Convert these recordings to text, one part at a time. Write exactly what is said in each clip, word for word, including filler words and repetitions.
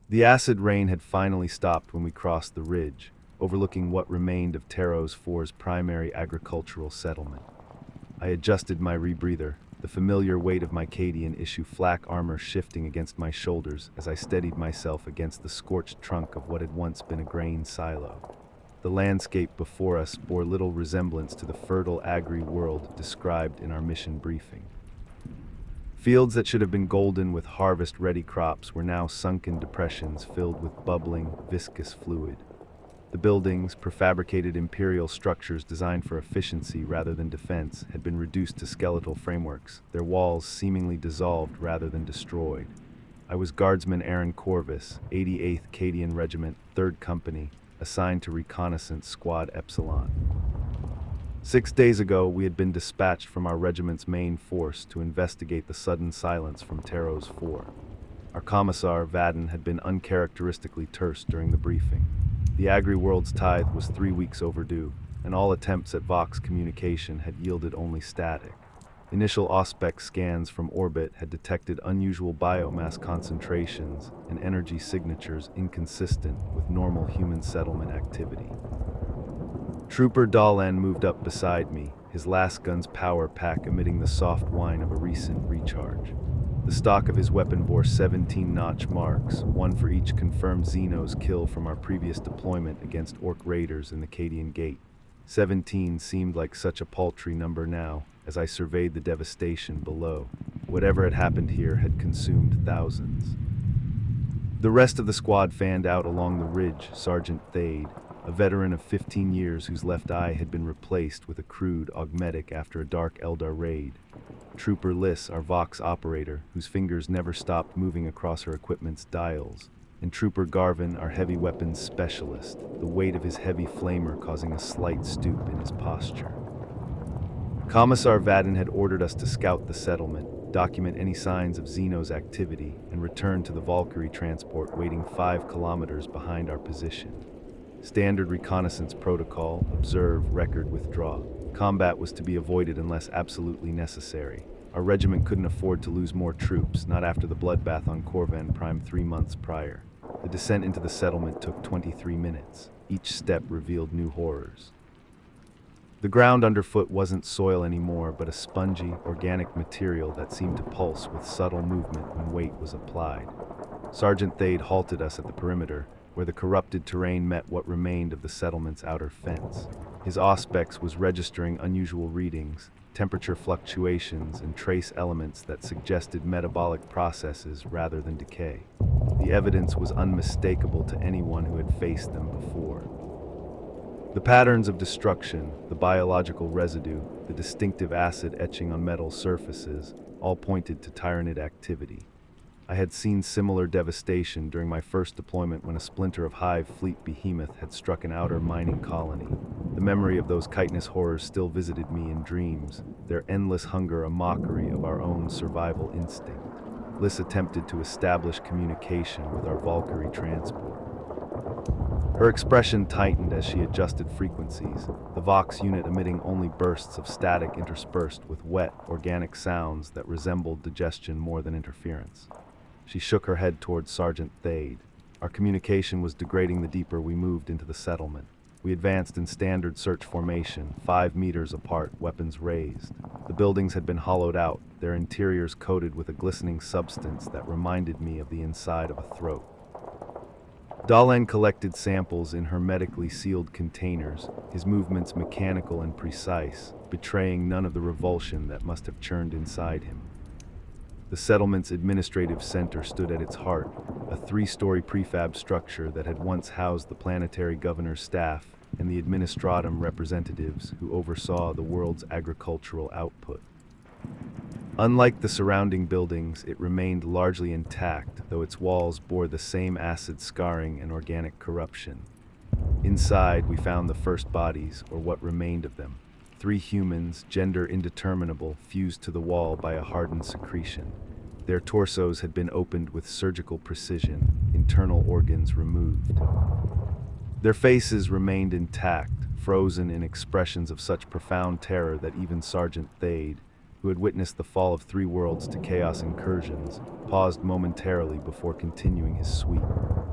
The acid rain had finally stopped when we crossed the ridge, overlooking what remained of Taros four's primary agricultural settlement. I adjusted my rebreather, the familiar weight of my Cadian issue flak armor shifting against my shoulders as I steadied myself against the scorched trunk of what had once been a grain silo. The landscape before us bore little resemblance to the fertile agri-world described in our mission briefing. Fields that should have been golden with harvest-ready crops were now sunken depressions filled with bubbling, viscous fluid. The buildings, prefabricated imperial structures designed for efficiency rather than defense, had been reduced to skeletal frameworks, their walls seemingly dissolved rather than destroyed. I was Guardsman Aaron Corvus, eighty-eighth Cadian Regiment, third Company, assigned to Reconnaissance Squad Epsilon. Six days ago, we had been dispatched from our regiment's main force to investigate the sudden silence from Taros four. Our commissar, Vaden, had been uncharacteristically terse during the briefing. The agri-world's tithe was three weeks overdue, and all attempts at Vox communication had yielded only static. Initial Auspex scans from orbit had detected unusual biomass concentrations and energy signatures inconsistent with normal human settlement activity. Trooper Dalan moved up beside me, his lasgun's power pack emitting the soft whine of a recent recharge. The stock of his weapon bore seventeen notch marks, one for each confirmed Xenos kill from our previous deployment against Orc raiders in the Cadian Gate. Seventeen seemed like such a paltry number now, as I surveyed the devastation below. Whatever had happened here had consumed thousands. The rest of the squad fanned out along the ridge. Sergeant Thade, a veteran of fifteen years whose left eye had been replaced with a crude augmetic after a Dark Eldar raid. Trooper Liss, our Vox operator, whose fingers never stopped moving across her equipment's dials. And Trooper Garvin, our heavy weapons specialist, the weight of his heavy flamer causing a slight stoop in his posture. Commissar Vaden had ordered us to scout the settlement, document any signs of Xenos activity, and return to the Valkyrie transport waiting five kilometers behind our position. Standard reconnaissance protocol: observe, record, withdraw. Combat was to be avoided unless absolutely necessary. Our regiment couldn't afford to lose more troops, not after the bloodbath on Corvan Prime three months prior. The descent into the settlement took twenty-three minutes. Each step revealed new horrors. The ground underfoot wasn't soil anymore, but a spongy, organic material that seemed to pulse with subtle movement when weight was applied. Sergeant Thade halted us at the perimeter, where the corrupted terrain met what remained of the settlement's outer fence. His Auspex was registering unusual readings, temperature fluctuations, and trace elements that suggested metabolic processes rather than decay. The evidence was unmistakable to anyone who had faced them before. The patterns of destruction, the biological residue, the distinctive acid etching on metal surfaces, all pointed to Tyranid activity. I had seen similar devastation during my first deployment when a splinter of Hive Fleet behemoth had struck an outer mining colony. The memory of those chitinous horrors still visited me in dreams, their endless hunger a mockery of our own survival instinct. Liss attempted to establish communication with our Valkyrie transport. Her expression tightened as she adjusted frequencies, the Vox unit emitting only bursts of static interspersed with wet, organic sounds that resembled digestion more than interference. She shook her head towards Sergeant Thade. Our communication was degrading the deeper we moved into the settlement. We advanced in standard search formation, five meters apart, weapons raised. The buildings had been hollowed out, their interiors coated with a glistening substance that reminded me of the inside of a throat. Dalan collected samples in hermetically sealed containers, his movements mechanical and precise, betraying none of the revulsion that must have churned inside him. The settlement's administrative center stood at its heart, a three-story prefab structure that had once housed the planetary governor's staff and the administratum representatives who oversaw the world's agricultural output. Unlike the surrounding buildings, it remained largely intact, though its walls bore the same acid scarring and organic corruption. Inside, we found the first bodies, or what remained of them. Three humans, gender indeterminable, fused to the wall by a hardened secretion. Their torsos had been opened with surgical precision, internal organs removed. Their faces remained intact, frozen in expressions of such profound terror that even Sergeant Thade, who had witnessed the fall of three worlds to chaos incursions, paused momentarily before continuing his sweep.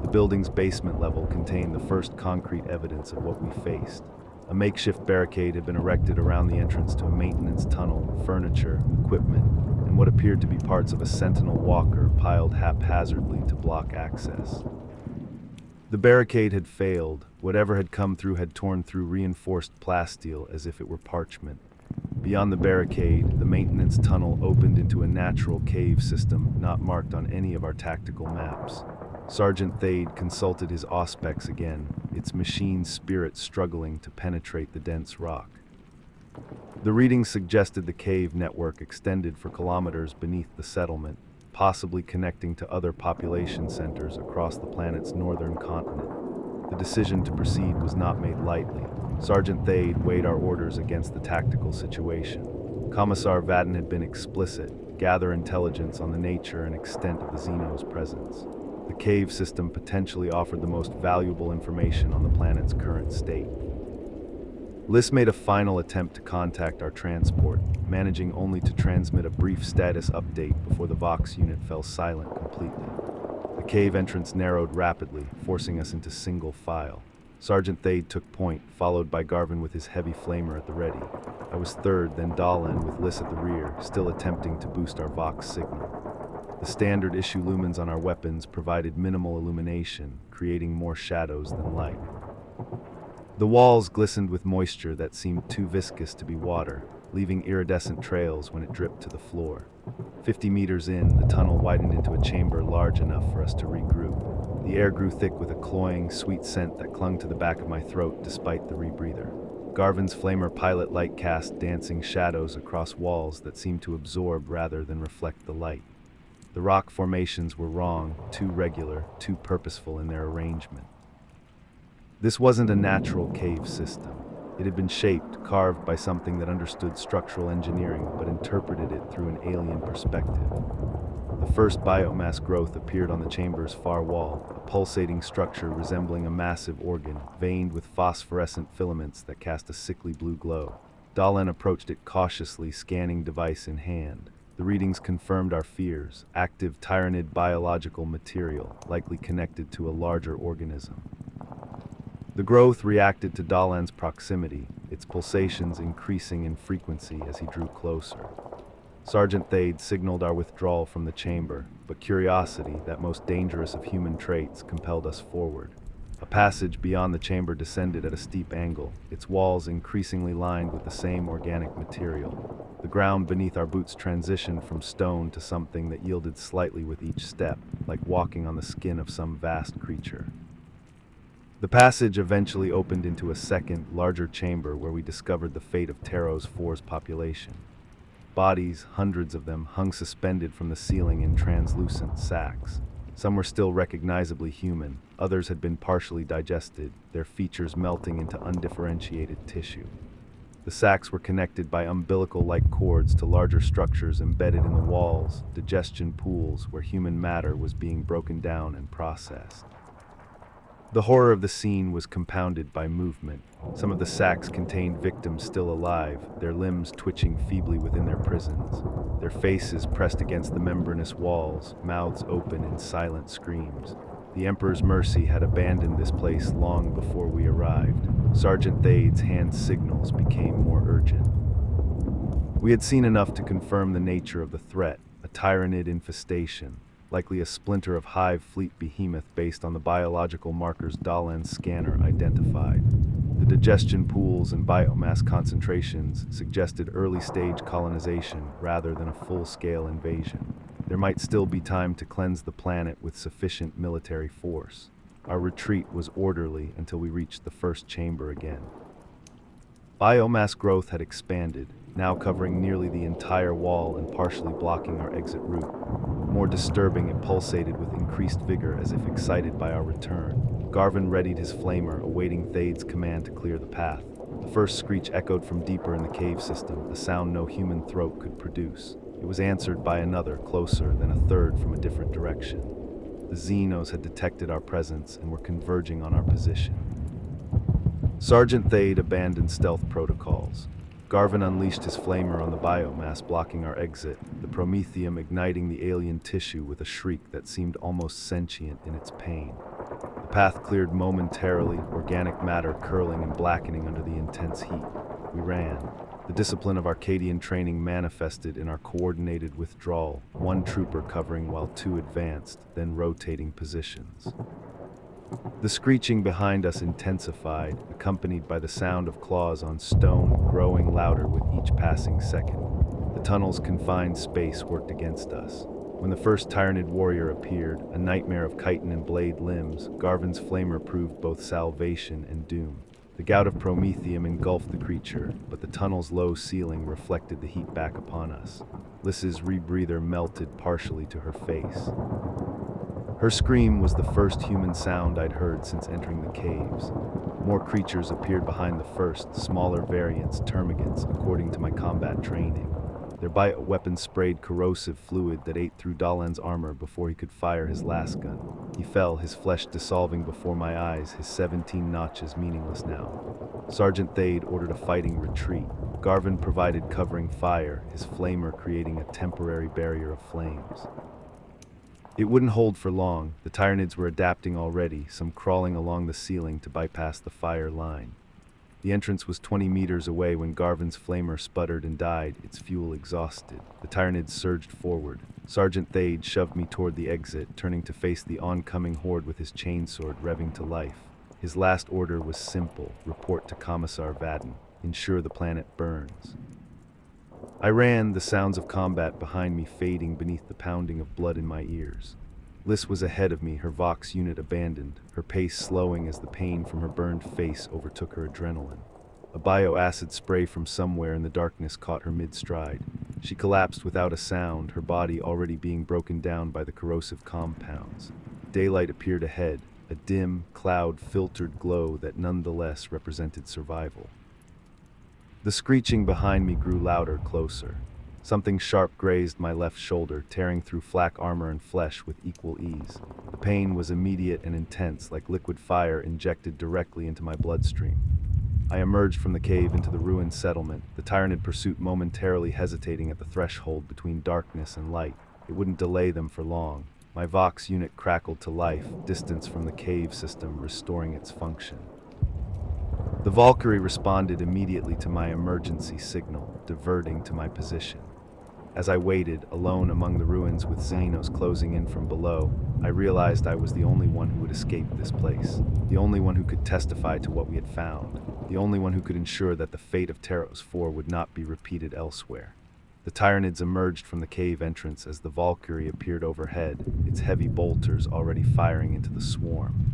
The building's basement level contained the first concrete evidence of what we faced. A makeshift barricade had been erected around the entrance to a maintenance tunnel, furniture, equipment, and what appeared to be parts of a sentinel walker piled haphazardly to block access. The barricade had failed. Whatever had come through had torn through reinforced plasteel as if it were parchment. Beyond the barricade, the maintenance tunnel opened into a natural cave system not marked on any of our tactical maps. Sergeant Thade consulted his auspex again, its machine spirit struggling to penetrate the dense rock. The readings suggested the cave network extended for kilometers beneath the settlement, possibly connecting to other population centers across the planet's northern continent. The decision to proceed was not made lightly. Sergeant Thade weighed our orders against the tactical situation. Commissar Vaden had been explicit: gather intelligence on the nature and extent of the Xenos' presence. The cave system potentially offered the most valuable information on the planet's current state. Liss made a final attempt to contact our transport, managing only to transmit a brief status update before the Vox unit fell silent completely. The cave entrance narrowed rapidly, forcing us into single file. Sergeant Thade took point, followed by Garvin with his heavy flamer at the ready. I was third, then Dahlen with Liss at the rear, still attempting to boost our Vox signal. The standard issue lumens on our weapons provided minimal illumination, creating more shadows than light. The walls glistened with moisture that seemed too viscous to be water, leaving iridescent trails when it dripped to the floor. Fifty meters in, the tunnel widened into a chamber large enough for us to regroup. The air grew thick with a cloying, sweet scent that clung to the back of my throat despite the rebreather. Garvin's flamer pilot light cast dancing shadows across walls that seemed to absorb rather than reflect the light. The rock formations were wrong, too regular, too purposeful in their arrangement. This wasn't a natural cave system. It had been shaped, carved by something that understood structural engineering but interpreted it through an alien perspective. The first biomass growth appeared on the chamber's far wall, a pulsating structure resembling a massive organ, veined with phosphorescent filaments that cast a sickly blue glow. Dahlen approached it cautiously, scanning device in hand. The readings confirmed our fears: active Tyranid biological material, likely connected to a larger organism. The growth reacted to Dahlen's proximity, its pulsations increasing in frequency as he drew closer. Sergeant Thade signaled our withdrawal from the chamber, but curiosity, that most dangerous of human traits, compelled us forward. A passage beyond the chamber descended at a steep angle, its walls increasingly lined with the same organic material. The ground beneath our boots transitioned from stone to something that yielded slightly with each step, like walking on the skin of some vast creature. The passage eventually opened into a second, larger chamber where we discovered the fate of Taros four's population. Bodies, hundreds of them, hung suspended from the ceiling in translucent sacks. Some were still recognizably human, others had been partially digested, their features melting into undifferentiated tissue. The sacks were connected by umbilical-like cords to larger structures embedded in the walls, digestion pools where human matter was being broken down and processed. The horror of the scene was compounded by movement. Some of the sacks contained victims still alive, their limbs twitching feebly within their prisons, their faces pressed against the membranous walls, mouths open in silent screams. The Emperor's Mercy had abandoned this place long before we arrived. Sergeant Thade's hand signals became more urgent. We had seen enough to confirm the nature of the threat, a Tyranid infestation, likely a splinter of Hive Fleet behemoth based on the biological markers Dahlen's scanner identified. The digestion pools and biomass concentrations suggested early-stage colonization rather than a full-scale invasion. There might still be time to cleanse the planet with sufficient military force. Our retreat was orderly until we reached the first chamber again. Biomass growth had expanded, now covering nearly the entire wall and partially blocking our exit route. More disturbing, it pulsated with increased vigor as if excited by our return. Garvin readied his flamer, awaiting Thade's command to clear the path. The first screech echoed from deeper in the cave system, a sound no human throat could produce. It was answered by another, closer, then a third from a different direction. The Xenos had detected our presence and were converging on our position. Sergeant Thade abandoned stealth protocols. Garvin unleashed his flamer on the biomass blocking our exit, the promethium igniting the alien tissue with a shriek that seemed almost sentient in its pain. The path cleared momentarily, organic matter curling and blackening under the intense heat. We ran. The discipline of Arcadian training manifested in our coordinated withdrawal, one trooper covering while two advanced, then rotating positions. The screeching behind us intensified, accompanied by the sound of claws on stone growing louder with each passing second. The tunnel's confined space worked against us. When the first Tyranid warrior appeared, a nightmare of chitin and blade limbs, Garvin's flamer proved both salvation and doom. The gout of promethium engulfed the creature, but the tunnel's low ceiling reflected the heat back upon us. Lys's rebreather melted partially to her face. Her scream was the first human sound I'd heard since entering the caves. More creatures appeared behind the first, smaller variants, termagants, according to my combat training. Their bioweapons sprayed corrosive fluid that ate through Dalan's armor before he could fire his last gun. He fell, his flesh dissolving before my eyes, his seventeen notches meaningless now. Sergeant Thade ordered a fighting retreat. Garvin provided covering fire, his flamer creating a temporary barrier of flames. It wouldn't hold for long. The Tyranids were adapting already, some crawling along the ceiling to bypass the fire line. The entrance was twenty meters away when Garvin's flamer sputtered and died, its fuel exhausted. The Tyranids surged forward. Sergeant Thade shoved me toward the exit, turning to face the oncoming horde with his chainsword revving to life. His last order was simple: report to Commissar Vaden. Ensure the planet burns. I ran, the sounds of combat behind me fading beneath the pounding of blood in my ears. Lys was ahead of me, her Vox unit abandoned, her pace slowing as the pain from her burned face overtook her adrenaline. A bioacid spray from somewhere in the darkness caught her mid-stride. She collapsed without a sound, her body already being broken down by the corrosive compounds. Daylight appeared ahead, a dim, cloud-filtered glow that nonetheless represented survival. The screeching behind me grew louder, closer. Something sharp grazed my left shoulder, tearing through flak armor and flesh with equal ease. The pain was immediate and intense, like liquid fire injected directly into my bloodstream. I emerged from the cave into the ruined settlement, the Tyranid pursuit momentarily hesitating at the threshold between darkness and light. It wouldn't delay them for long. My Vox unit crackled to life, distance from the cave system restoring its function. The Valkyrie responded immediately to my emergency signal, diverting to my position. As I waited, alone among the ruins with Xenos closing in from below, I realized I was the only one who would escape this place, the only one who could testify to what we had found, the only one who could ensure that the fate of Taros four would not be repeated elsewhere. The Tyranids emerged from the cave entrance as the Valkyrie appeared overhead, its heavy bolters already firing into the swarm.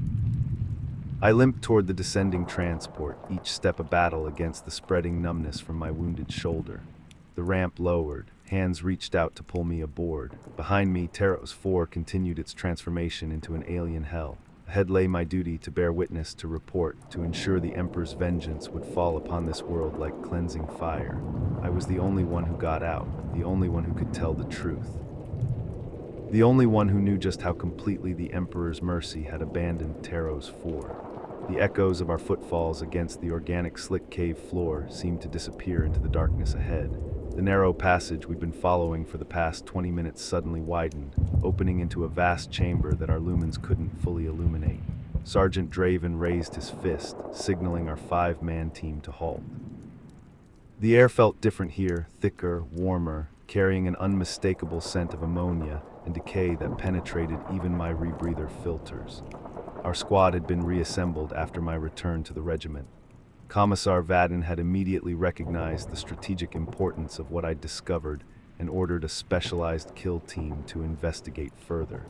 I limped toward the descending transport, each step a battle against the spreading numbness from my wounded shoulder. The ramp lowered. Hands reached out to pull me aboard. Behind me, Taros four continued its transformation into an alien hell. Ahead lay my duty to bear witness, to report, to ensure the Emperor's vengeance would fall upon this world like cleansing fire. I was the only one who got out, the only one who could tell the truth. The only one who knew just how completely the Emperor's mercy had abandoned Taros four. The echoes of our footfalls against the organic slick cave floor seemed to disappear into the darkness ahead. The narrow passage we'd been following for the past twenty minutes suddenly widened, opening into a vast chamber that our lumens couldn't fully illuminate. Sergeant Draven raised his fist, signaling our five-man team to halt. The air felt different here, thicker, warmer, carrying an unmistakable scent of ammonia and decay that penetrated even my rebreather filters. Our squad had been reassembled after my return to the regiment. Commissar Vaden had immediately recognized the strategic importance of what I'd discovered and ordered a specialized kill team to investigate further.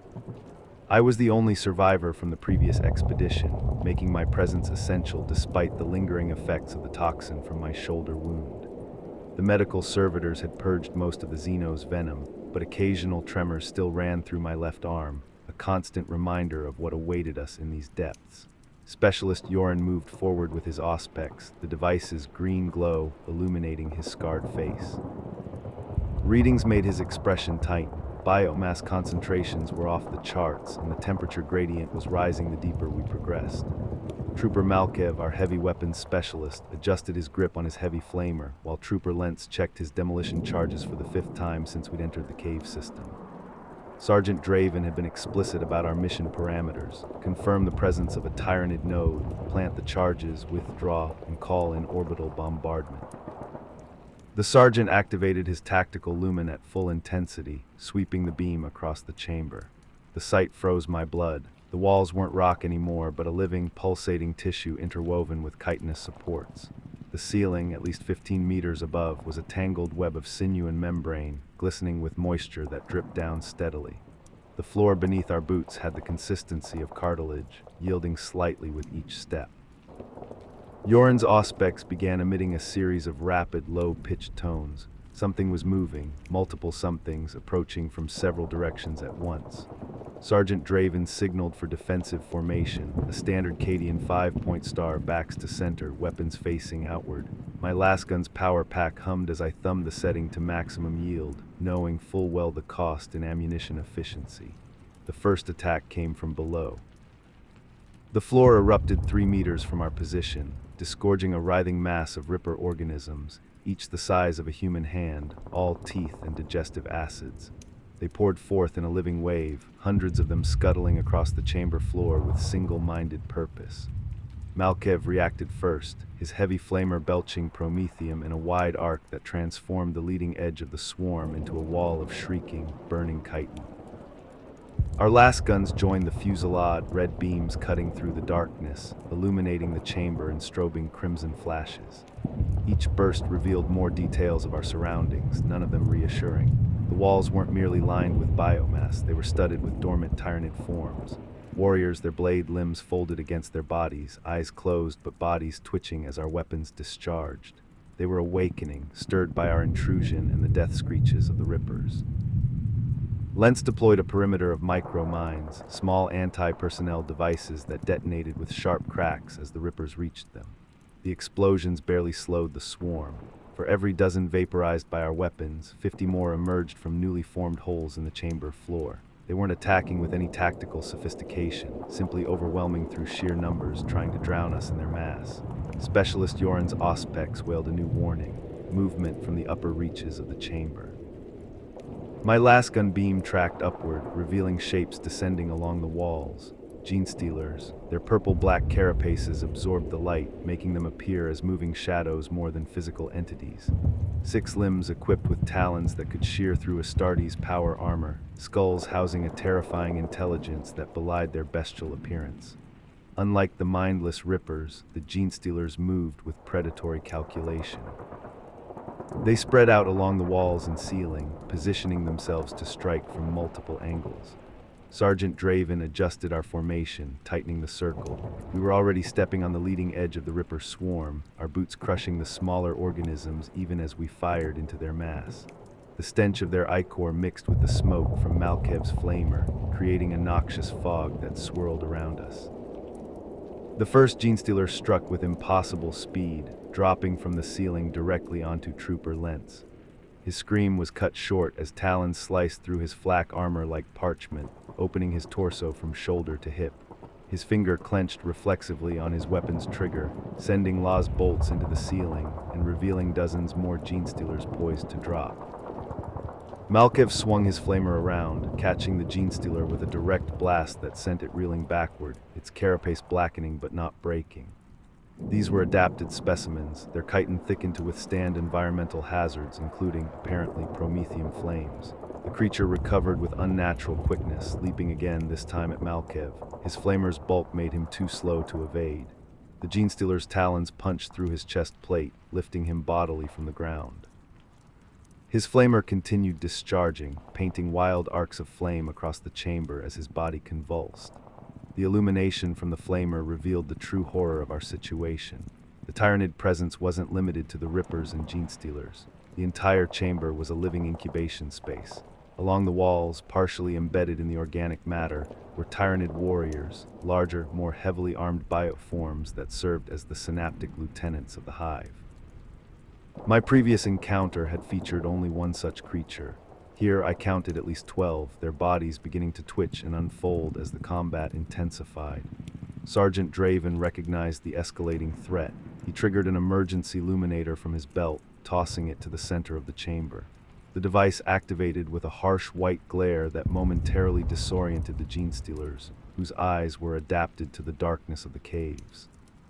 I was the only survivor from the previous expedition, making my presence essential despite the lingering effects of the toxin from my shoulder wound. The medical servitors had purged most of the Xenos' venom, but occasional tremors still ran through my left arm, a constant reminder of what awaited us in these depths. Specialist Yoren moved forward with his Auspex, the device's green glow illuminating his scarred face. Readings made his expression tighten. Biomass concentrations were off the charts, and the temperature gradient was rising the deeper we progressed. Trooper Malkev, our heavy weapons specialist, adjusted his grip on his heavy flamer, while Trooper Lentz checked his demolition charges for the fifth time since we'd entered the cave system. Sergeant Draven had been explicit about our mission parameters: confirm the presence of a Tyranid node, plant the charges, withdraw, and call in orbital bombardment. The sergeant activated his tactical lumen at full intensity, sweeping the beam across the chamber. The sight froze my blood. The walls weren't rock anymore, but a living, pulsating tissue interwoven with chitinous supports. The ceiling, at least fifteen meters above, was a tangled web of sinew and membrane, glistening with moisture that dripped down steadily. The floor beneath our boots had the consistency of cartilage, yielding slightly with each step. Yoren's auspex began emitting a series of rapid, low-pitched tones. Something was moving, multiple somethings approaching from several directions at once. Sergeant Draven signaled for defensive formation, a standard Cadian five-point star, backs to center, weapons facing outward. My lasgun's power pack hummed as I thumbed the setting to maximum yield, knowing full well the cost in ammunition efficiency. The first attack came from below. The floor erupted three meters from our position, disgorging a writhing mass of ripper organisms, each the size of a human hand, all teeth and digestive acids. They poured forth in a living wave, hundreds of them scuttling across the chamber floor with single-minded purpose. Malkev reacted first, his heavy flamer belching promethium in a wide arc that transformed the leading edge of the swarm into a wall of shrieking, burning chitin. Our lasguns joined the fusillade, red beams cutting through the darkness, illuminating the chamber in strobing crimson flashes. Each burst revealed more details of our surroundings, none of them reassuring. The walls weren't merely lined with biomass, they were studded with dormant Tyranid forms. Warriors, their blade limbs folded against their bodies, eyes closed but bodies twitching as our weapons discharged. They were awakening, stirred by our intrusion and the death screeches of the Rippers. Lentz deployed a perimeter of micro-mines, small anti-personnel devices that detonated with sharp cracks as the Rippers reached them. The explosions barely slowed the swarm. For every dozen vaporized by our weapons, fifty more emerged from newly formed holes in the chamber floor. They weren't attacking with any tactical sophistication, simply overwhelming through sheer numbers, trying to drown us in their mass. Specialist Yoren's auspex wailed a new warning: movement from the upper reaches of the chamber. My lasgun beam tracked upward, revealing shapes descending along the walls. Genestealers, their purple-black carapaces absorbed the light, making them appear as moving shadows more than physical entities. Six limbs equipped with talons that could shear through Astartes' power armor, skulls housing a terrifying intelligence that belied their bestial appearance. Unlike the mindless Rippers, the Genestealers moved with predatory calculation. They spread out along the walls and ceiling, positioning themselves to strike from multiple angles. Sergeant Draven adjusted our formation, tightening the circle. We were already stepping on the leading edge of the Ripper swarm, our boots crushing the smaller organisms even as we fired into their mass. The stench of their ichor mixed with the smoke from Malkev's flamer, creating a noxious fog that swirled around us. The first Genestealer struck with impossible speed, dropping from the ceiling directly onto Trooper Lentz. His scream was cut short as talons sliced through his flak armor like parchment, opening his torso from shoulder to hip. His finger clenched reflexively on his weapon's trigger, sending Law's bolts into the ceiling and revealing dozens more Genestealers poised to drop. Malkev swung his flamer around, catching the Genestealer with a direct blast that sent it reeling backward, its carapace blackening but not breaking. These were adapted specimens, their chitin thickened to withstand environmental hazards, including, apparently, promethium flames. The creature recovered with unnatural quickness, leaping again, this time at Malkev. His flamer's bulk made him too slow to evade. The Genestealer's talons punched through his chest plate, lifting him bodily from the ground. His flamer continued discharging, painting wild arcs of flame across the chamber as his body convulsed. The illumination from the flamer revealed the true horror of our situation. The Tyranid presence wasn't limited to the Rippers and Genestealers. The entire chamber was a living incubation space. Along the walls, partially embedded in the organic matter, were Tyranid warriors, larger, more heavily armed bioforms that served as the synaptic lieutenants of the hive. My previous encounter had featured only one such creature. Here I counted at least twelve, their bodies beginning to twitch and unfold as the combat intensified. Sergeant Draven recognized the escalating threat. He triggered an emergency luminator from his belt, tossing it to the center of the chamber. The device activated with a harsh white glare that momentarily disoriented the Genestealers, whose eyes were adapted to the darkness of the caves.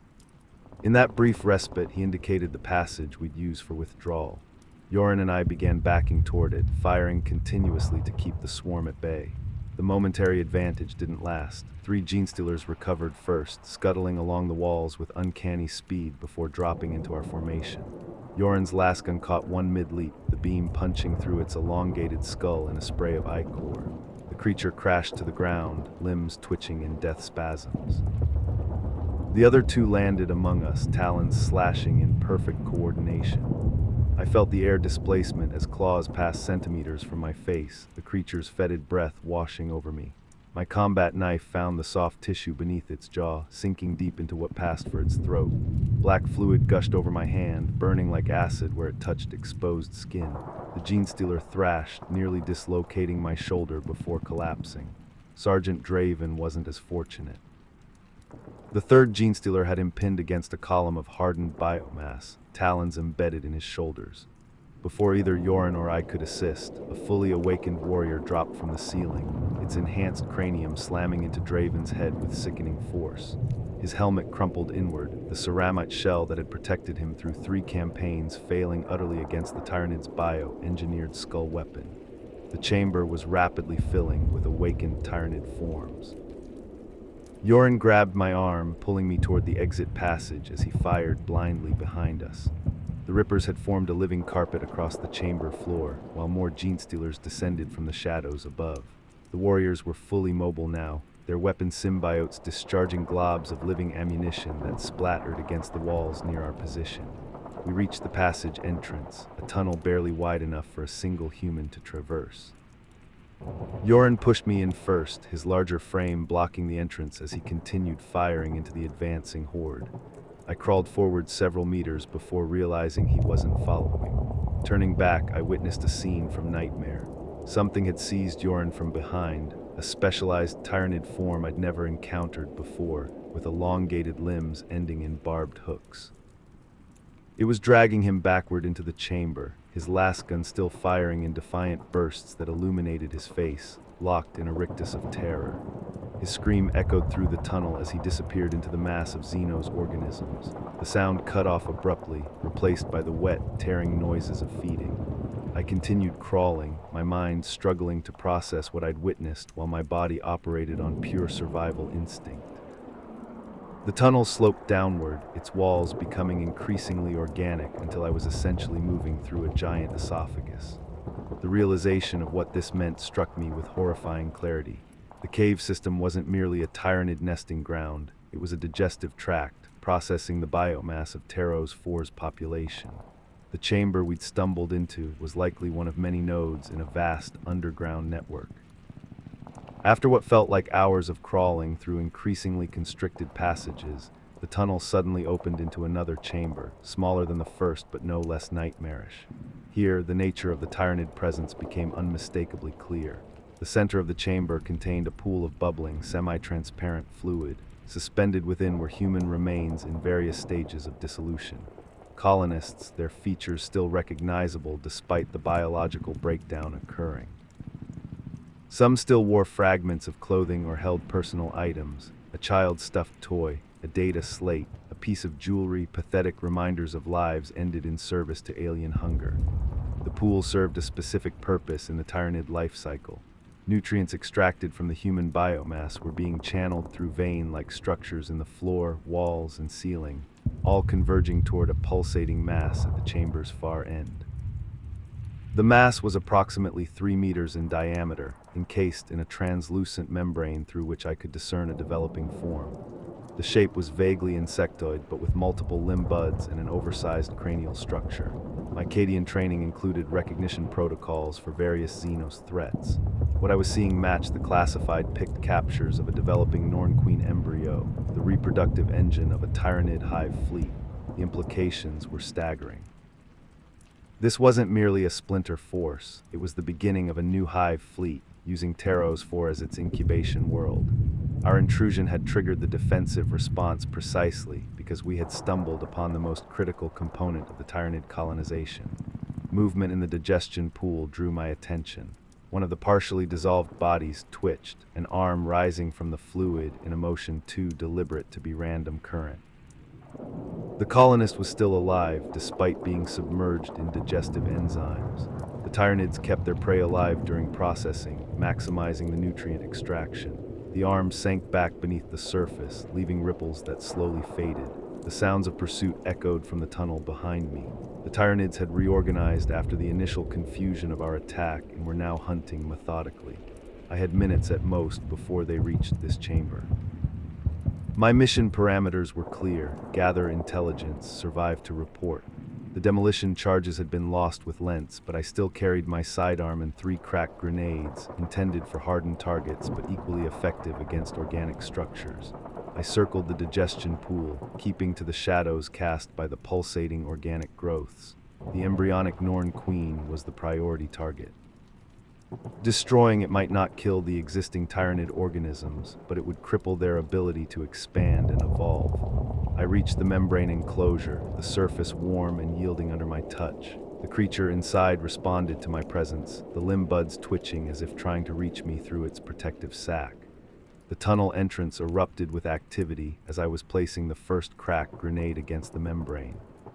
In that brief respite, he indicated the passage we'd use for withdrawal. Yoren and I began backing toward it, firing continuously to keep the swarm at bay. The momentary advantage didn't last. Three Genestealers recovered first, scuttling along the walls with uncanny speed before dropping into our formation. Yoren's lasgun caught one mid-leap, the beam punching through its elongated skull in a spray of ichor. The creature crashed to the ground, limbs twitching in death spasms. The other two landed among us, talons slashing in perfect coordination. I felt the air displacement as claws passed centimeters from my face, the creature's fetid breath washing over me. My combat knife found the soft tissue beneath its jaw, sinking deep into what passed for its throat. Black fluid gushed over my hand, burning like acid where it touched exposed skin. The Genestealer thrashed, nearly dislocating my shoulder before collapsing. Sergeant Draven wasn't as fortunate. The third Genestealer had him pinned against a column of hardened biomass, talons embedded in his shoulders. Before either Yoren or I could assist, a fully awakened warrior dropped from the ceiling, its enhanced cranium slamming into Draven's head with sickening force. His helmet crumpled inward, the ceramite shell that had protected him through three campaigns failing utterly against the Tyranid's bio-engineered skull weapon. The chamber was rapidly filling with awakened Tyranid forms. Yoren grabbed my arm, pulling me toward the exit passage as he fired blindly behind us. The Rippers had formed a living carpet across the chamber floor, while more Genestealers descended from the shadows above. The warriors were fully mobile now, their weapon symbiotes discharging globs of living ammunition that splattered against the walls near our position. We reached the passage entrance, a tunnel barely wide enough for a single human to traverse. Yoren pushed me in first, his larger frame blocking the entrance as he continued firing into the advancing horde. I crawled forward several meters before realizing he wasn't following. Turning back, I witnessed a scene from Nightmare. Something had seized Yoren from behind, a specialized Tyranid form I'd never encountered before, with elongated limbs ending in barbed hooks. It was dragging him backward into the chamber, his lasgun still firing in defiant bursts that illuminated his face, locked in a rictus of terror. His scream echoed through the tunnel as he disappeared into the mass of Xeno's organisms. The sound cut off abruptly, replaced by the wet, tearing noises of feeding. I continued crawling, my mind struggling to process what I'd witnessed while my body operated on pure survival instinct. The tunnel sloped downward, its walls becoming increasingly organic until I was essentially moving through a giant esophagus. The realization of what this meant struck me with horrifying clarity. The cave system wasn't merely a Tyranid nesting ground, it was a digestive tract, processing the biomass of Taros four's population. The chamber we'd stumbled into was likely one of many nodes in a vast underground network. After what felt like hours of crawling through increasingly constricted passages, the tunnel suddenly opened into another chamber, smaller than the first but no less nightmarish. Here, the nature of the Tyranid presence became unmistakably clear. The center of the chamber contained a pool of bubbling, semi-transparent fluid. Suspended within were human remains in various stages of dissolution. Colonists, their features still recognizable despite the biological breakdown occurring. Some still wore fragments of clothing or held personal items, a child's stuffed toy, a data slate, a piece of jewelry, pathetic reminders of lives ended in service to alien hunger. The pool served a specific purpose in the Tyranid life cycle. Nutrients extracted from the human biomass were being channeled through vein-like structures in the floor, walls, and ceiling, all converging toward a pulsating mass at the chamber's far end. The mass was approximately three meters in diameter, encased in a translucent membrane through which I could discern a developing form. The shape was vaguely insectoid, but with multiple limb buds and an oversized cranial structure. My Cadian training included recognition protocols for various Xenos threats. What I was seeing matched the classified picked captures of a developing Nornqueen embryo, the reproductive engine of a Tyranid hive fleet. The implications were staggering. This wasn't merely a splinter force, it was the beginning of a new hive fleet, using Taros four as its incubation world. Our intrusion had triggered the defensive response precisely because we had stumbled upon the most critical component of the Tyranid colonization. Movement in the digestion pool drew my attention. One of the partially dissolved bodies twitched, an arm rising from the fluid in a motion too deliberate to be random current. The colonist was still alive, despite being submerged in digestive enzymes. The Tyranids kept their prey alive during processing, maximizing the nutrient extraction. The arm sank back beneath the surface, leaving ripples that slowly faded. The sounds of pursuit echoed from the tunnel behind me. The Tyranids had reorganized after the initial confusion of our attack and were now hunting methodically. I had minutes at most before they reached this chamber. My mission parameters were clear: gather intelligence, survive to report. The demolition charges had been lost with Lentz, but I still carried my sidearm and three cracked grenades, intended for hardened targets but equally effective against organic structures. I circled the digestion pool, keeping to the shadows cast by the pulsating organic growths. The embryonic Norn Queen was the priority target. Destroying it might not kill the existing Tyranid organisms, but it would cripple their ability to expand and evolve. I reached the membrane enclosure, the surface warm and yielding under my touch. The creature inside responded to my presence, the limb buds twitching as if trying to reach me through its protective sac. The tunnel entrance erupted with activity as I was placing the first cracked grenade against the membrane.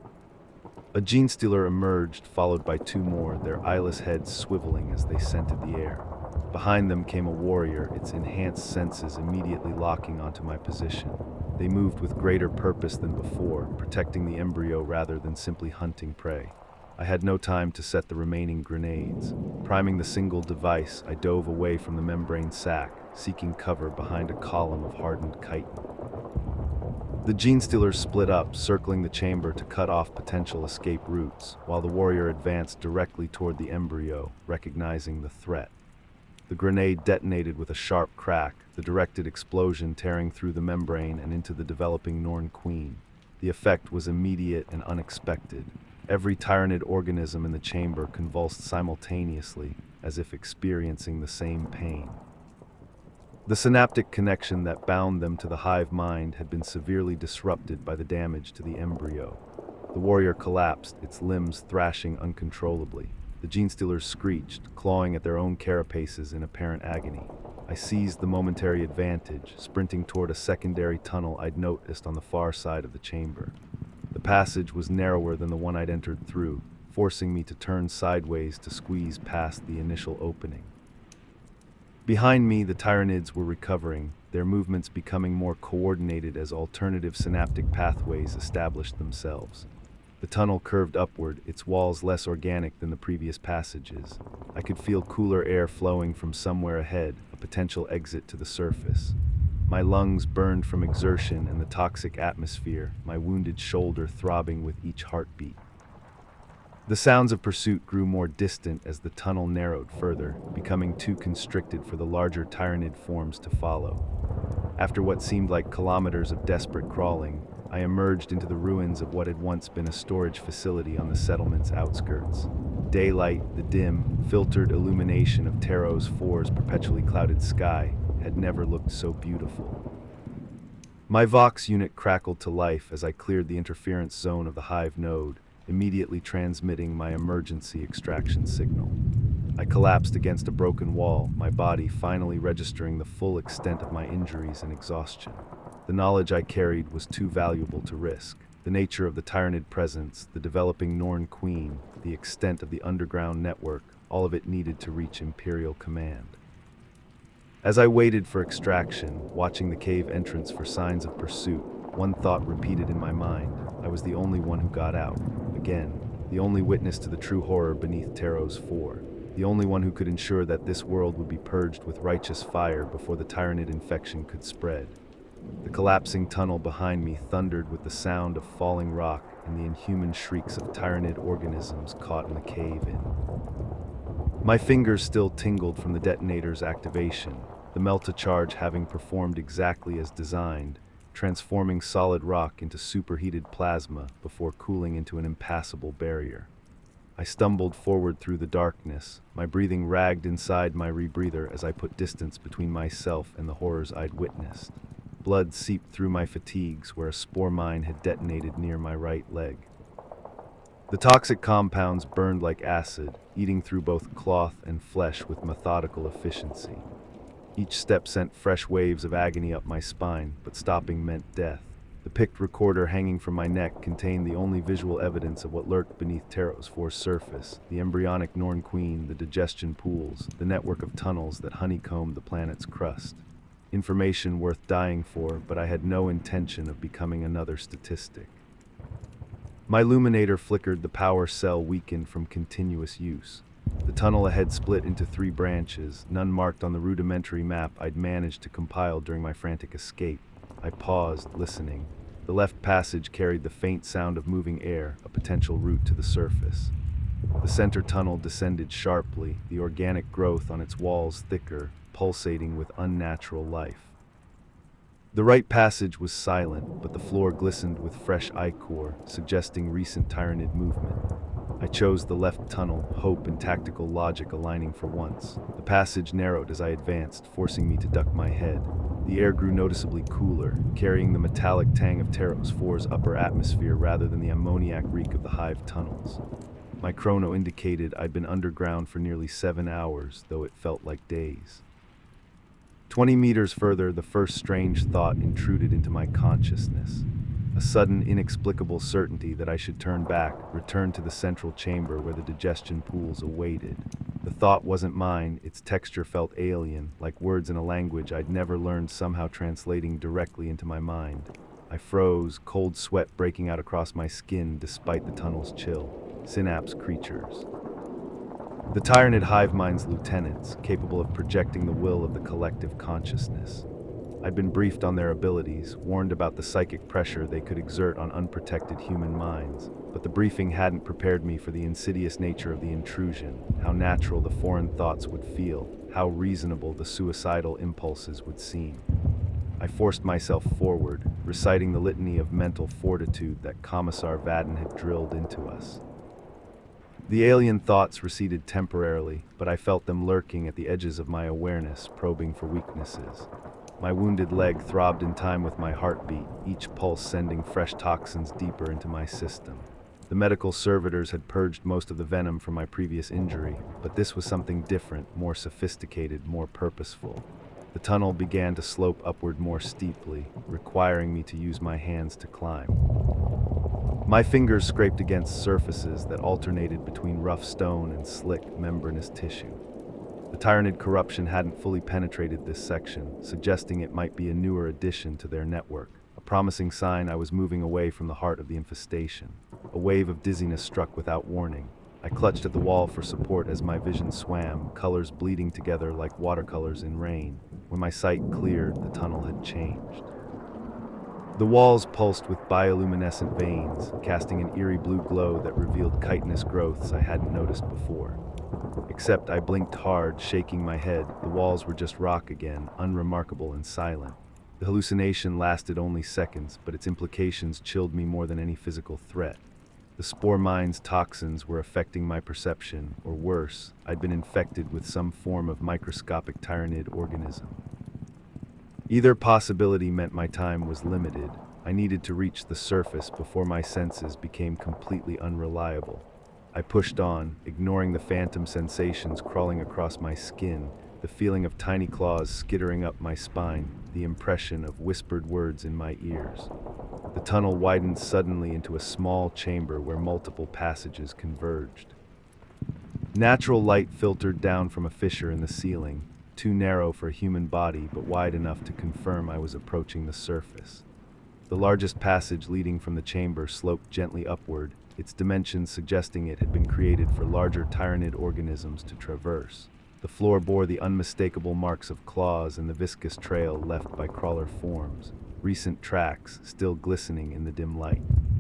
A Genestealer emerged, followed by two more, their eyeless heads swiveling as they scented the air. Behind them came a warrior, its enhanced senses immediately locking onto my position. They moved with greater purpose than before, protecting the embryo rather than simply hunting prey. I had no time to set the remaining grenades. Priming the single device, I dove away from the membrane sac, seeking cover behind a column of hardened chitin. The Genestealers split up, circling the chamber to cut off potential escape routes, while the warrior advanced directly toward the embryo, recognizing the threat. The grenade detonated with a sharp crack, the directed explosion tearing through the membrane and into the developing Norn Queen. The effect was immediate and unexpected. Every Tyranid organism in the chamber convulsed simultaneously, as if experiencing the same pain. The synaptic connection that bound them to the hive mind had been severely disrupted by the damage to the embryo. The warrior collapsed, its limbs thrashing uncontrollably. The Genestealers screeched, clawing at their own carapaces in apparent agony. I seized the momentary advantage, sprinting toward a secondary tunnel I'd noticed on the far side of the chamber. The passage was narrower than the one I'd entered through, forcing me to turn sideways to squeeze past the initial opening. Behind me, the Tyranids were recovering, their movements becoming more coordinated as alternative synaptic pathways established themselves. The tunnel curved upward, its walls less organic than the previous passages. I could feel cooler air flowing from somewhere ahead, a potential exit to the surface. My lungs burned from exertion and the toxic atmosphere, my wounded shoulder throbbing with each heartbeat. The sounds of pursuit grew more distant as the tunnel narrowed further, becoming too constricted for the larger Tyranid forms to follow. After what seemed like kilometers of desperate crawling, I emerged into the ruins of what had once been a storage facility on the settlement's outskirts. Daylight, the dim, filtered illumination of Taros four's perpetually clouded sky, had never looked so beautiful. My Vox unit crackled to life as I cleared the interference zone of the hive node, immediately transmitting my emergency extraction signal. I collapsed against a broken wall, my body finally registering the full extent of my injuries and exhaustion. The knowledge I carried was too valuable to risk. The nature of the Tyranid presence, the developing Norn Queen, the extent of the underground network, all of it needed to reach Imperial Command. As I waited for extraction, watching the cave entrance for signs of pursuit, one thought repeated in my mind: I was the only one who got out. Again, the only witness to the true horror beneath Taros four. The only one who could ensure that this world would be purged with righteous fire before the Tyranid infection could spread. The collapsing tunnel behind me thundered with the sound of falling rock and the inhuman shrieks of Tyranid organisms caught in the cave-in. My fingers still tingled from the detonator's activation, the melta-charge having performed exactly as designed, transforming solid rock into superheated plasma before cooling into an impassable barrier. I stumbled forward through the darkness, my breathing ragged inside my rebreather as I put distance between myself and the horrors I'd witnessed. Blood seeped through my fatigues where a spore mine had detonated near my right leg. The toxic compounds burned like acid, eating through both cloth and flesh with methodical efficiency. Each step sent fresh waves of agony up my spine, but stopping meant death. The picked recorder hanging from my neck contained the only visual evidence of what lurked beneath Taros four's surface: the embryonic Norn Queen, the digestion pools, the network of tunnels that honeycombed the planet's crust. Information worth dying for, but I had no intention of becoming another statistic. My illuminator flickered, the power cell weakened from continuous use. The tunnel ahead split into three branches, none marked on the rudimentary map I'd managed to compile during my frantic escape. I paused, listening. The left passage carried the faint sound of moving air, a potential route to the surface. The center tunnel descended sharply, the organic growth on its walls thicker, pulsating with unnatural life. The right passage was silent, but the floor glistened with fresh ichor, suggesting recent Tyranid movement. I chose the left tunnel, hope and tactical logic aligning for once. The passage narrowed as I advanced, forcing me to duck my head. The air grew noticeably cooler, carrying the metallic tang of Taros four's upper atmosphere rather than the ammoniac reek of the hive tunnels. My chrono indicated I'd been underground for nearly seven hours, though it felt like days. Twenty meters further, the first strange thought intruded into my consciousness. A sudden, inexplicable certainty that I should turn back, return to the central chamber where the digestion pools awaited. The thought wasn't mine, its texture felt alien, like words in a language I'd never learned somehow translating directly into my mind. I froze, cold sweat breaking out across my skin despite the tunnel's chill. Synapse creatures. The Tyranid hive mind's lieutenants, capable of projecting the will of the collective consciousness. I'd been briefed on their abilities, warned about the psychic pressure they could exert on unprotected human minds, but the briefing hadn't prepared me for the insidious nature of the intrusion, how natural the foreign thoughts would feel, how reasonable the suicidal impulses would seem. I forced myself forward, reciting the litany of mental fortitude that Commissar Vadin had drilled into us. The alien thoughts receded temporarily, but I felt them lurking at the edges of my awareness, probing for weaknesses. My wounded leg throbbed in time with my heartbeat, each pulse sending fresh toxins deeper into my system. The medical servitors had purged most of the venom from my previous injury, but this was something different, more sophisticated, more purposeful. The tunnel began to slope upward more steeply, requiring me to use my hands to climb. My fingers scraped against surfaces that alternated between rough stone and slick, membranous tissue. The Tyranid corruption hadn't fully penetrated this section, suggesting it might be a newer addition to their network, a promising sign I was moving away from the heart of the infestation. A wave of dizziness struck without warning. I clutched at the wall for support as my vision swam, colors bleeding together like watercolors in rain. When my sight cleared, the tunnel had changed. The walls pulsed with bioluminescent veins, casting an eerie blue glow that revealed chitinous growths I hadn't noticed before. Except I blinked hard, shaking my head. The walls were just rock again, unremarkable and silent. The hallucination lasted only seconds, but its implications chilled me more than any physical threat. The spore mine's toxins were affecting my perception, or worse, I'd been infected with some form of microscopic Tyranid organism. Either possibility meant my time was limited. I needed to reach the surface before my senses became completely unreliable. I pushed on, ignoring the phantom sensations crawling across my skin, the feeling of tiny claws skittering up my spine, the impression of whispered words in my ears. The tunnel widened suddenly into a small chamber where multiple passages converged. Natural light filtered down from a fissure in the ceiling, too narrow for a human body but wide enough to confirm I was approaching the surface. The largest passage leading from the chamber sloped gently upward, its dimensions suggesting it had been created for larger Tyranid organisms to traverse. The floor bore the unmistakable marks of claws and the viscous trail left by crawler forms, recent tracks still glistening in the dim light.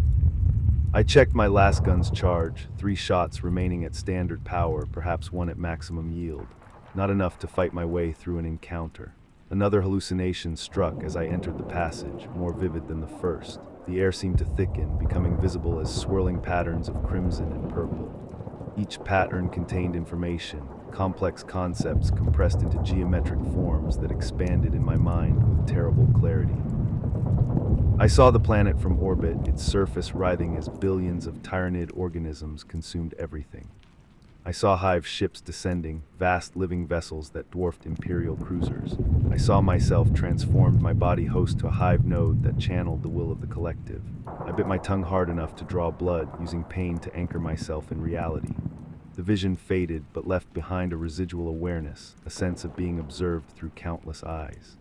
I checked my last gun's charge, three shots remaining at standard power, perhaps one at maximum yield. Not enough to fight my way through an encounter. Another hallucination struck as I entered the passage, more vivid than the first. The air seemed to thicken, becoming visible as swirling patterns of crimson and purple. Each pattern contained information, complex concepts compressed into geometric forms that expanded in my mind with terrible clarity. I saw the planet from orbit, its surface writhing as billions of tyrannid organisms consumed everything. I saw hive ships descending, vast living vessels that dwarfed imperial cruisers. I saw myself transformed, my body host to a hive node that channeled the will of the collective. I bit my tongue hard enough to draw blood, using pain to anchor myself in reality. The vision faded, but left behind a residual awareness, a sense of being observed through countless eyes.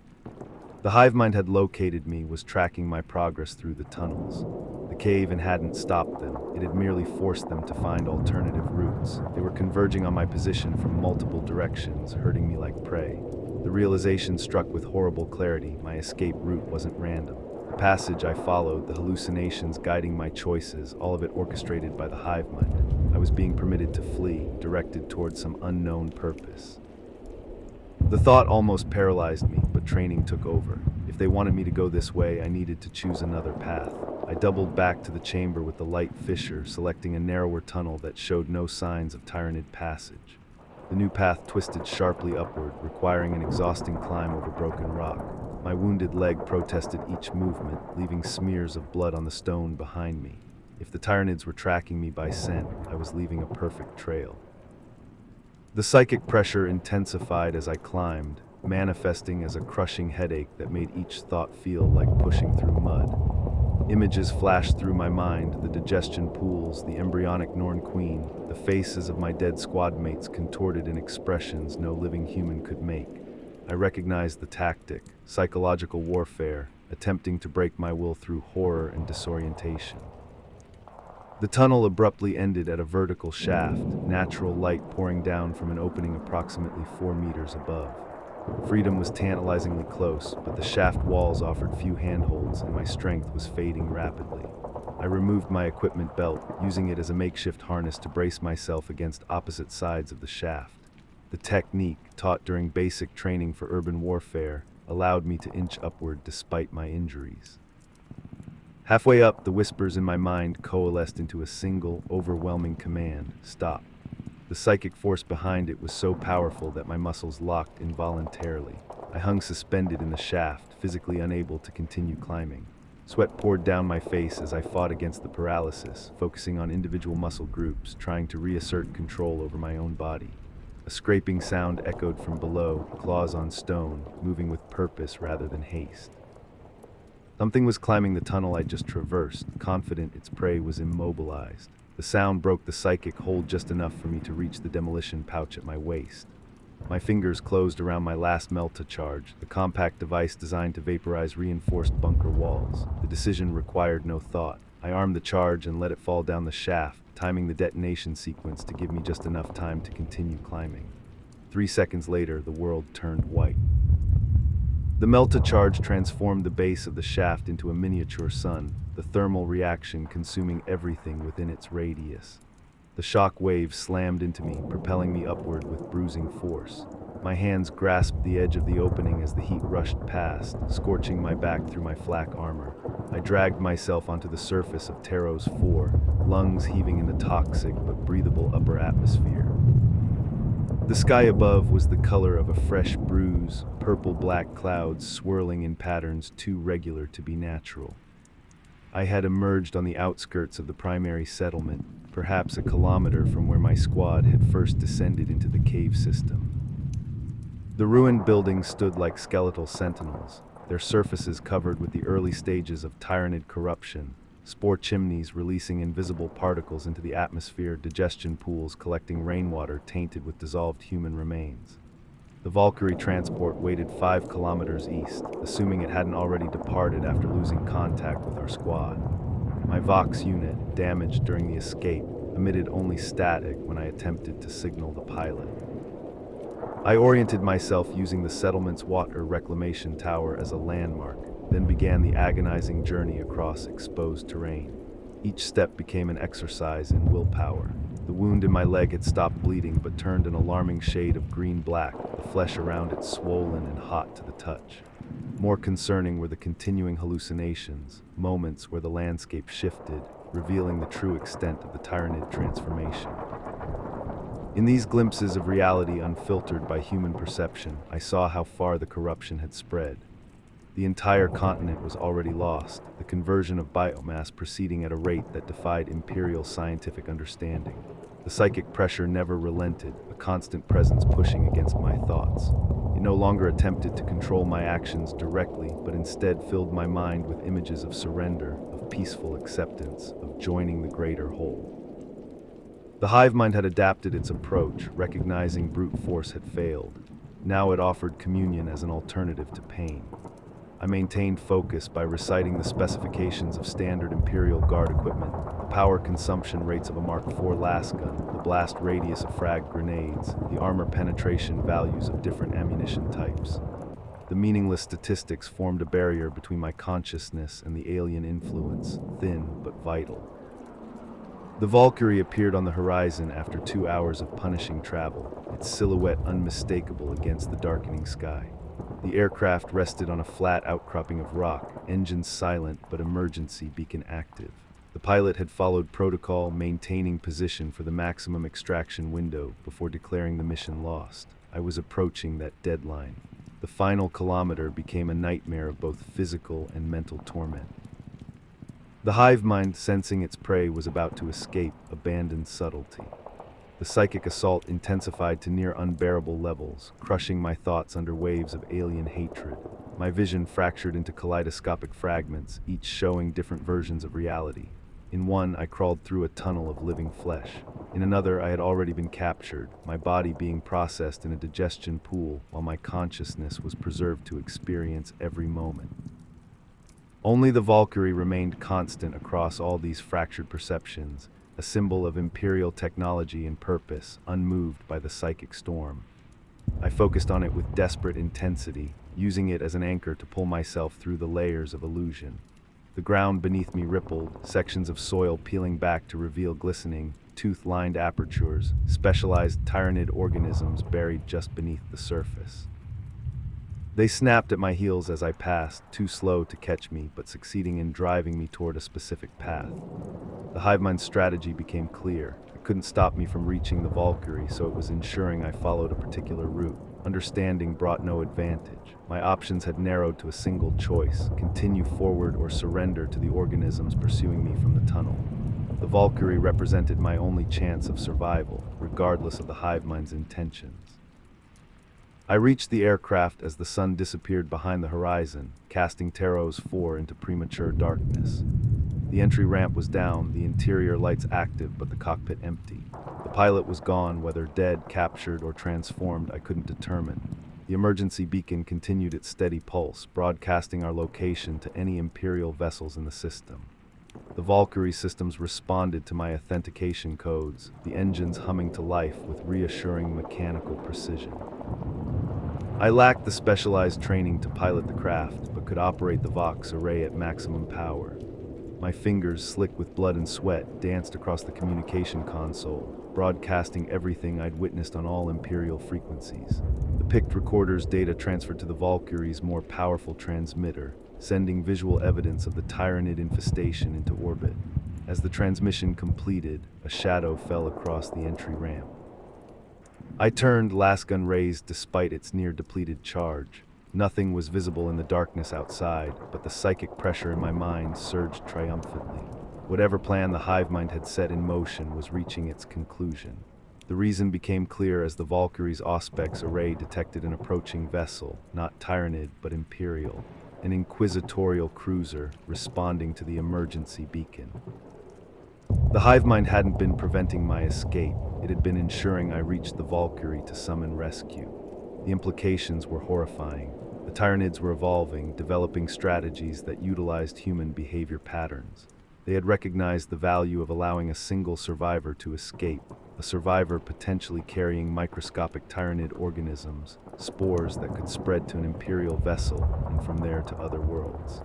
The hive mind had located me, was tracking my progress through the tunnels. The cave and hadn't stopped them, it had merely forced them to find alternative routes. They were converging on my position from multiple directions, hurting me like prey. The realization struck with horrible clarity: my escape route wasn't random. The passage I followed, the hallucinations guiding my choices, all of it orchestrated by the hive mind. I was being permitted to flee, directed towards some unknown purpose. The thought almost paralyzed me, but training took over. If they wanted me to go this way, I needed to choose another path. I doubled back to the chamber with the light fissure, selecting a narrower tunnel that showed no signs of tyrannid passage. The new path twisted sharply upward, requiring an exhausting climb over broken rock. My wounded leg protested each movement, leaving smears of blood on the stone behind me. If the tyrannids were tracking me by scent, I was leaving a perfect trail. The psychic pressure intensified as I climbed, manifesting as a crushing headache that made each thought feel like pushing through mud. Images flashed through my mind: the digestion pools, the embryonic Norn Queen, the faces of my dead squad mates contorted in expressions no living human could make. I recognized the tactic: psychological warfare, attempting to break my will through horror and disorientation. The tunnel abruptly ended at a vertical shaft, natural light pouring down from an opening approximately four meters above. Freedom was tantalizingly close, but the shaft walls offered few handholds and my strength was fading rapidly. I removed my equipment belt, using it as a makeshift harness to brace myself against opposite sides of the shaft. The technique, taught during basic training for urban warfare, allowed me to inch upward despite my injuries. Halfway up, the whispers in my mind coalesced into a single, overwhelming command: stop. The psychic force behind it was so powerful that my muscles locked involuntarily. I hung suspended in the shaft, physically unable to continue climbing. Sweat poured down my face as I fought against the paralysis, focusing on individual muscle groups, trying to reassert control over my own body. A scraping sound echoed from below, claws on stone, moving with purpose rather than haste. Something was climbing the tunnel I'd just traversed, confident its prey was immobilized. The sound broke the psychic hold just enough for me to reach the demolition pouch at my waist. My fingers closed around my last Melta charge, the compact device designed to vaporize reinforced bunker walls. The decision required no thought. I armed the charge and let it fall down the shaft, timing the detonation sequence to give me just enough time to continue climbing. Three seconds later, the world turned white. The Melta charge transformed the base of the shaft into a miniature sun, the thermal reaction consuming everything within its radius. The shock wave slammed into me, propelling me upward with bruising force. My hands grasped the edge of the opening as the heat rushed past, scorching my back through my flak armor. I dragged myself onto the surface of Taros four, lungs heaving in the toxic but breathable upper atmosphere. The sky above was the color of a fresh bruise, purple-black clouds swirling in patterns too regular to be natural. I had emerged on the outskirts of the primary settlement, perhaps a kilometer from where my squad had first descended into the cave system. The ruined buildings stood like skeletal sentinels, their surfaces covered with the early stages of tyrannid corruption, spore chimneys releasing invisible particles into the atmosphere, digestion pools collecting rainwater tainted with dissolved human remains. The Valkyrie transport waited five kilometers east, assuming it hadn't already departed after losing contact with our squad. My Vox unit, damaged during the escape, emitted only static when I attempted to signal the pilot. I oriented myself using the settlement's water reclamation tower as a landmark, then began the agonizing journey across exposed terrain. Each step became an exercise in willpower. The wound in my leg had stopped bleeding but turned an alarming shade of green-black, the flesh around it swollen and hot to the touch. More concerning were the continuing hallucinations, moments where the landscape shifted, revealing the true extent of the tyrannid transformation. In these glimpses of reality unfiltered by human perception, I saw how far the corruption had spread. The entire continent was already lost, the conversion of biomass proceeding at a rate that defied imperial scientific understanding. The psychic pressure never relented, a constant presence pushing against my thoughts. It no longer attempted to control my actions directly, but instead filled my mind with images of surrender, of peaceful acceptance, of joining the greater whole. The hive mind had adapted its approach, recognizing brute force had failed. Now it offered communion as an alternative to pain. I maintained focus by reciting the specifications of standard Imperial Guard equipment, the power consumption rates of a Mark four lasgun, the blast radius of frag grenades, the armor penetration values of different ammunition types. The meaningless statistics formed a barrier between my consciousness and the alien influence, thin but vital. The Valkyrie appeared on the horizon after two hours of punishing travel, its silhouette unmistakable against the darkening sky. The aircraft rested on a flat outcropping of rock, engines silent but emergency beacon active. The pilot had followed protocol, maintaining position for the maximum extraction window before declaring the mission lost. I was approaching that deadline. The final kilometer became a nightmare of both physical and mental torment. The hive mind, sensing its prey was about to escape, abandoned subtlety. The psychic assault intensified to near unbearable levels, crushing my thoughts under waves of alien hatred. My vision fractured into kaleidoscopic fragments, each showing different versions of reality. In one, I crawled through a tunnel of living flesh. In another, I had already been captured, my body being processed in a digestion pool, while my consciousness was preserved to experience every moment. Only the Valkyrie remained constant across all these fractured perceptions, a symbol of imperial technology and purpose, unmoved by the psychic storm. I focused on it with desperate intensity, using it as an anchor to pull myself through the layers of illusion. The ground beneath me rippled, sections of soil peeling back to reveal glistening, tooth-lined apertures, specialized tyrannid organisms buried just beneath the surface. They snapped at my heels as I passed, too slow to catch me, but succeeding in driving me toward a specific path. The hive mind's strategy became clear. It couldn't stop me from reaching the Valkyrie, so it was ensuring I followed a particular route. Understanding brought no advantage. My options had narrowed to a single choice: continue forward or surrender to the organisms pursuing me from the tunnel. The Valkyrie represented my only chance of survival, regardless of the hive mind's intentions. I reached the aircraft as the sun disappeared behind the horizon, casting Taros four into premature darkness. The entry ramp was down, the interior lights active, but the cockpit empty. The pilot was gone, whether dead, captured, or transformed, I couldn't determine. The emergency beacon continued its steady pulse, broadcasting our location to any Imperial vessels in the system. The Valkyrie systems responded to my authentication codes, the engines humming to life with reassuring mechanical precision. I lacked the specialized training to pilot the craft, but could operate the Vox array at maximum power. My fingers, slick with blood and sweat, danced across the communication console, broadcasting everything I'd witnessed on all Imperial frequencies. The picked recorder's data transferred to the Valkyrie's more powerful transmitter, sending visual evidence of the Tyrannid infestation into orbit. As the transmission completed, a shadow fell across the entry ramp. I turned, lasgun raised despite its near-depleted charge. Nothing was visible in the darkness outside, but the psychic pressure in my mind surged triumphantly. Whatever plan the hive mind had set in motion was reaching its conclusion. The reason became clear as the Valkyrie's Auspex array detected an approaching vessel, not Tyrannid but Imperial, an inquisitorial cruiser responding to the emergency beacon. The hive mind hadn't been preventing my escape, it had been ensuring I reached the Valkyrie to summon rescue. The implications were horrifying. The Tyrannids were evolving, developing strategies that utilized human behavior patterns. They had recognized the value of allowing a single survivor to escape, a survivor potentially carrying microscopic Tyrannid organisms, spores that could spread to an Imperial vessel and from there to other worlds.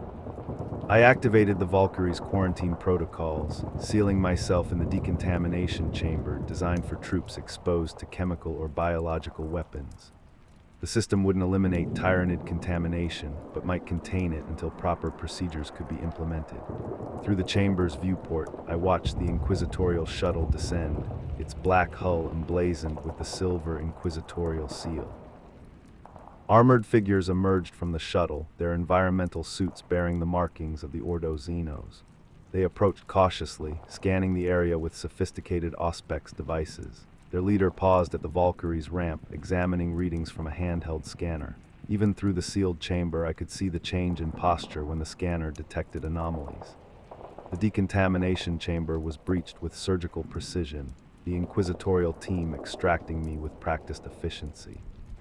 I activated the Valkyrie's quarantine protocols, sealing myself in the decontamination chamber designed for troops exposed to chemical or biological weapons. The system wouldn't eliminate Tyrannid contamination, but might contain it until proper procedures could be implemented. Through the chamber's viewport, I watched the inquisitorial shuttle descend, its black hull emblazoned with the silver inquisitorial seal. Armored figures emerged from the shuttle, their environmental suits bearing the markings of the Ordo Xenos. They approached cautiously, scanning the area with sophisticated Auspex devices. Their leader paused at the Valkyrie's ramp, examining readings from a handheld scanner. Even through the sealed chamber, I could see the change in posture when the scanner detected anomalies. The decontamination chamber was breached with surgical precision, the inquisitorial team extracting me with practiced efficiency.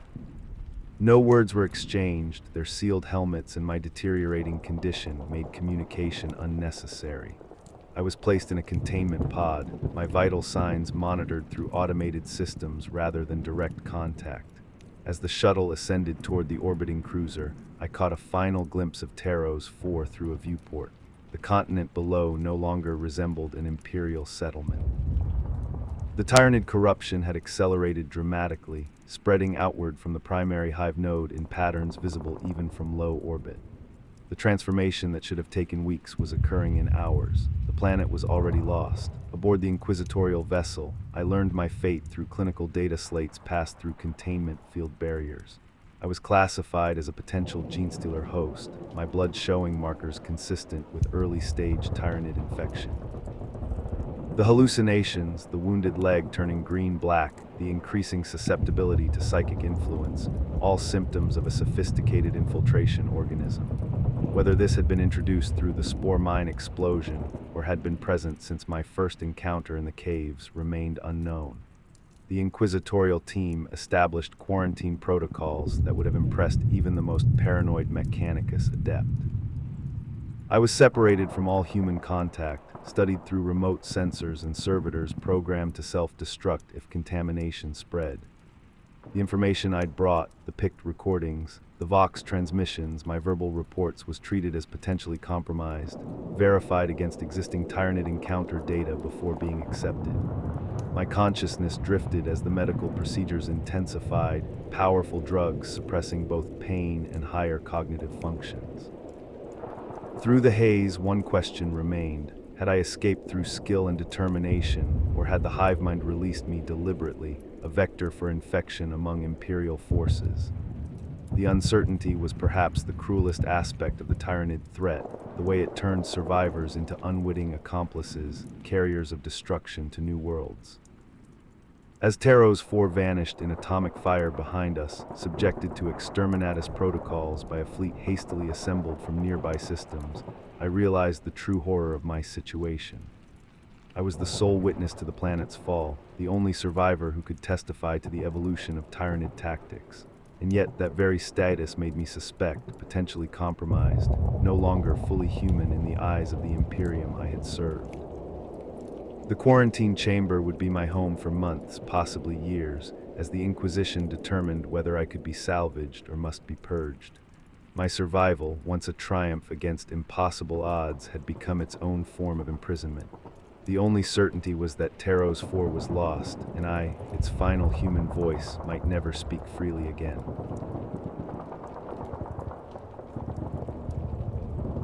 No words were exchanged. Their sealed helmets and my deteriorating condition made communication unnecessary. I was placed in a containment pod, my vital signs monitored through automated systems rather than direct contact. As the shuttle ascended toward the orbiting cruiser, I caught a final glimpse of Taros four through a viewport. The continent below no longer resembled an imperial settlement. The Tyranid corruption had accelerated dramatically, spreading outward from the primary hive node in patterns visible even from low orbit. The transformation that should have taken weeks was occurring in hours. The planet was already lost. Aboard the inquisitorial vessel, I learned my fate through clinical data slates passed through containment field barriers. I was classified as a potential genestealer host, my blood showing markers consistent with early-stage Tyranid infection. The hallucinations, the wounded leg turning green-black, the increasing susceptibility to psychic influence, all symptoms of a sophisticated infiltration organism. Whether this had been introduced through the spore mine explosion or had been present since my first encounter in the caves remained unknown. The inquisitorial team established quarantine protocols that would have impressed even the most paranoid Mechanicus adept. I was separated from all human contact, studied through remote sensors and servitors programmed to self-destruct if contamination spread. The information I'd brought, the picked recordings, the Vox transmissions, my verbal reports was treated as potentially compromised, verified against existing Tyranid encounter data before being accepted. My consciousness drifted as the medical procedures intensified, powerful drugs suppressing both pain and higher cognitive functions. Through the haze, one question remained. Had I escaped through skill and determination, or had the hive mind released me deliberately, a vector for infection among Imperial forces? The uncertainty was perhaps the cruelest aspect of the Tyranid threat, the way it turned survivors into unwitting accomplices, carriers of destruction to new worlds. As Taros four vanished in atomic fire behind us, subjected to exterminatus protocols by a fleet hastily assembled from nearby systems, I realized the true horror of my situation. I was the sole witness to the planet's fall, the only survivor who could testify to the evolution of Tyranid tactics. And yet that very status made me suspect, potentially compromised, no longer fully human in the eyes of the Imperium I had served. The quarantine chamber would be my home for months, possibly years, as the Inquisition determined whether I could be salvaged or must be purged. My survival, once a triumph against impossible odds, had become its own form of imprisonment. The only certainty was that Taros four was lost, and I, its final human voice, might never speak freely again.